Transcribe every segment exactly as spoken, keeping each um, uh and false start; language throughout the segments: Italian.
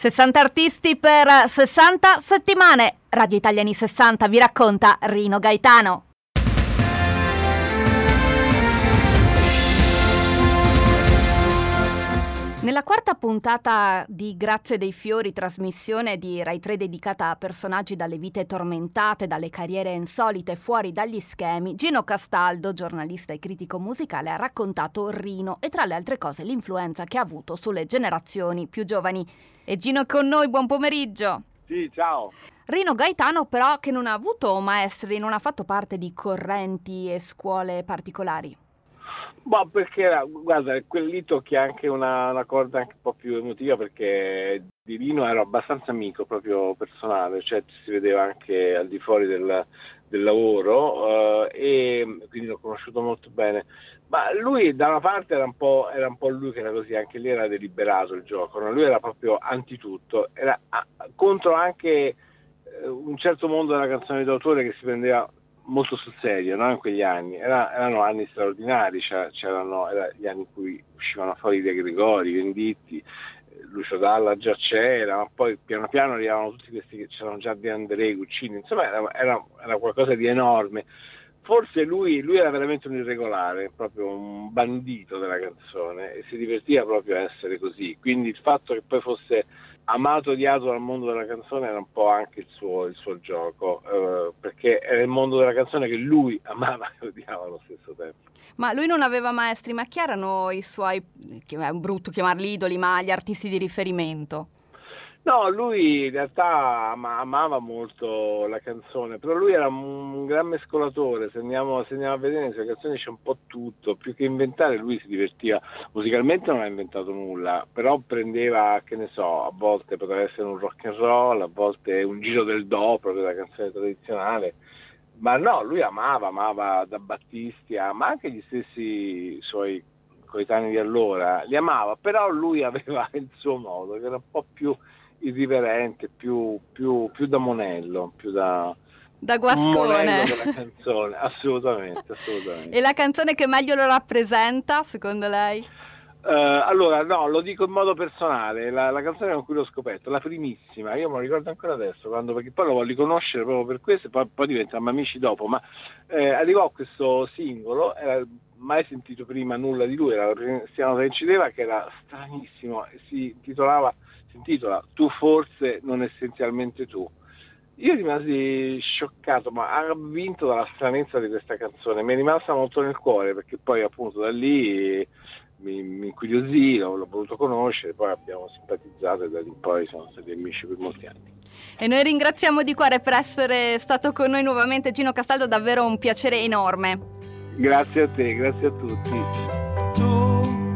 sessanta artisti per sessanta settimane. Radio Italia anni sessanta vi racconta Rino Gaetano. Nella quarta puntata di Grazie dei Fiori, trasmissione di Rai tre dedicata a personaggi dalle vite tormentate, dalle carriere insolite fuori dagli schemi, Gino Castaldo, giornalista e critico musicale, ha raccontato Rino e tra le altre cose l'influenza che ha avuto sulle generazioni più giovani. E Gino è con noi, buon pomeriggio. Sì, ciao. Rino Gaetano però che non ha avuto maestri, non ha fatto parte di correnti e scuole particolari. Boh, perché guarda, quel lì tocchi anche una, una corda anche un po' più emotiva, perché di Rino ero abbastanza amico proprio personale, cioè si vedeva anche al di fuori del, del lavoro, eh, e quindi l'ho conosciuto molto bene. Ma lui da una parte era un po', era un po' lui che era così, anche lì era deliberato il gioco, no? Lui era proprio anti tutto, era a, contro anche eh, un certo mondo della canzone d'autore che si prendeva molto sul serio, no? In quegli anni era, erano anni straordinari, c'erano era gli anni in cui uscivano fuori De Gregori, Venditti, Lucio Dalla già c'era, ma poi piano piano arrivavano tutti questi che c'erano già De André, Guccini, insomma era, era, era qualcosa di enorme. Forse lui, lui era veramente un irregolare, proprio un bandito della canzone, e si divertiva proprio a essere così, quindi il fatto che poi fosse amato e odiato dal mondo della canzone era un po' anche il suo, il suo gioco, eh, perché era il mondo della canzone che lui amava e odiava allo stesso tempo. Ma lui non aveva maestri, ma chi erano i suoi, è brutto chiamarli idoli, ma gli artisti di riferimento? No, lui in realtà amava molto la canzone, però lui era un gran mescolatore, se andiamo, se andiamo a vedere nelle sue canzoni c'è un po' tutto, più che inventare lui si divertiva, musicalmente non ha inventato nulla, però prendeva, che ne so, a volte poteva essere un rock and roll, a volte un giro del do, proprio da canzone tradizionale, ma no, lui amava, amava da Battisti, ma anche gli stessi suoi coetanei di allora, li amava, però lui aveva il suo modo, che era un po' più irriverente, più, più, più da monello, più da, da guascone monello della canzone, assolutamente, assolutamente. E la canzone che meglio lo rappresenta, secondo lei? Uh, allora, no, lo dico in modo personale, la, la canzone con cui l'ho scoperto, la primissima, io me lo ricordo ancora adesso, quando, perché poi lo voglio conoscere proprio per questo, e poi, poi diventiamo amici dopo, ma eh, arrivò questo singolo, era mai sentito prima nulla di lui, era la prima Cristiano che incideva, che era stranissimo, si intitolava si intitola Tu forse non essenzialmente tu. Io rimasi scioccato, ma ha vinto dalla stranezza di questa canzone, mi è rimasta molto nel cuore, perché poi appunto da lì mi, mi incuriosì, l'ho, l'ho voluto conoscere, poi abbiamo simpatizzato e da lì in poi siamo stati amici per molti anni. E noi ringraziamo di cuore per essere stato con noi nuovamente, Gino Castaldo, davvero un piacere enorme. Grazie a te, grazie a tutti. Tu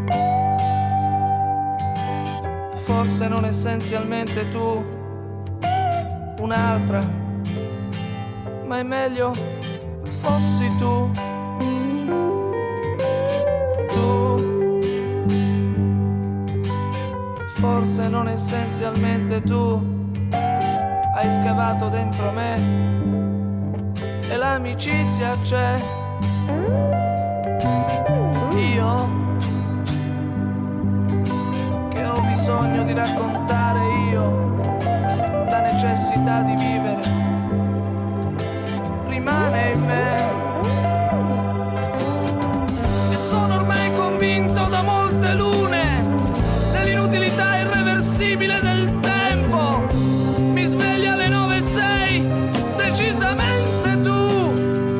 forse non essenzialmente tu, un'altra, ma è meglio fossi tu. Tu, forse non essenzialmente tu, hai scavato dentro me e l'amicizia c'è. Io ho bisogno di raccontare io la necessità di vivere rimane in me e sono ormai convinto da molte lune dell'inutilità irreversibile del tempo. Mi sveglia alle nove e sei decisamente tu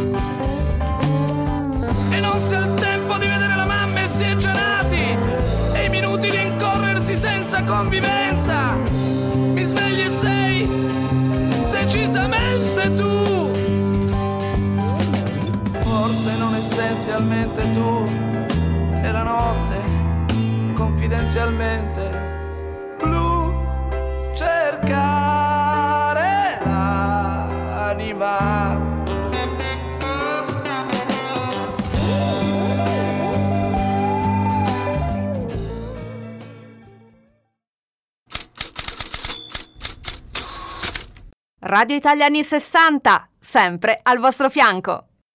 e non si ha il tempo di vedere la mamma e si è già nati e i minuti di incorrersi senza convivenza. Mi svegli e sei decisamente tu. Forse non essenzialmente tu, e la notte confidenzialmente blu, cercare l'anima. Radio Italia anni sessanta, sempre al vostro fianco.